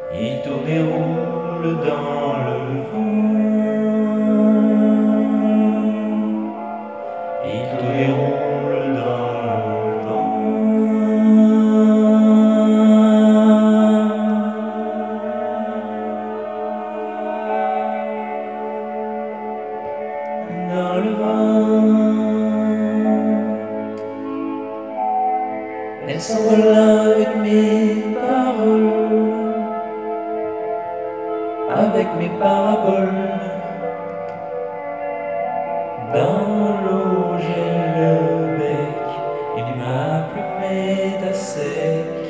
Il tourne et roule dans le vent. Il tourne et roule dans le vent. Dans le vent. Elle s'envole avec mes paroles, avec mes paraboles. Dans l'eau j'ai le bec et ma plume est à sec.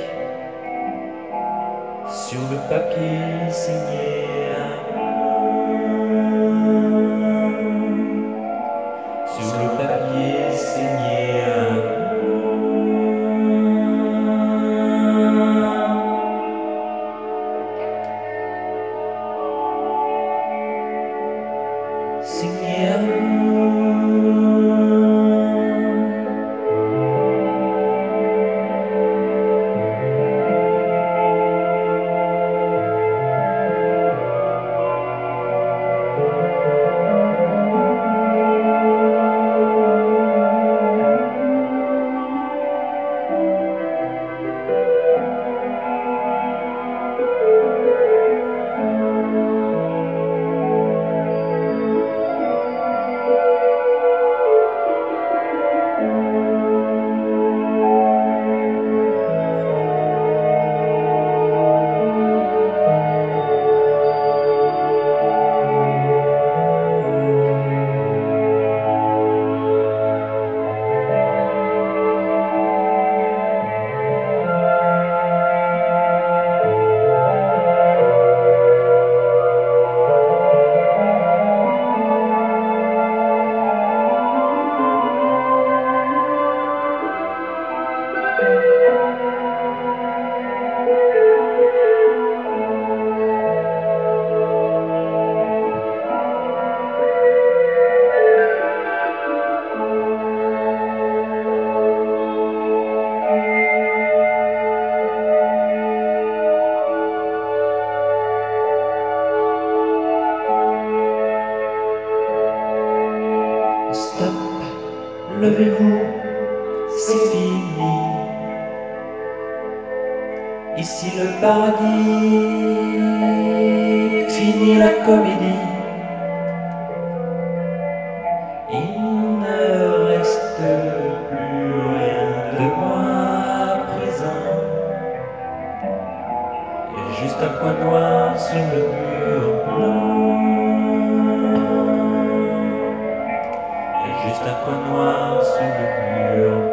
Sur le papier signé à moi. Sur le papier signé à moi. Signé à moi. Stop, levez-vous, c'est fini. Ici le paradis, fini la comédie. Il ne reste plus rien de moi à présent. Il y a juste un point noir sur le mur blanc. Juste un point noir sur le mur.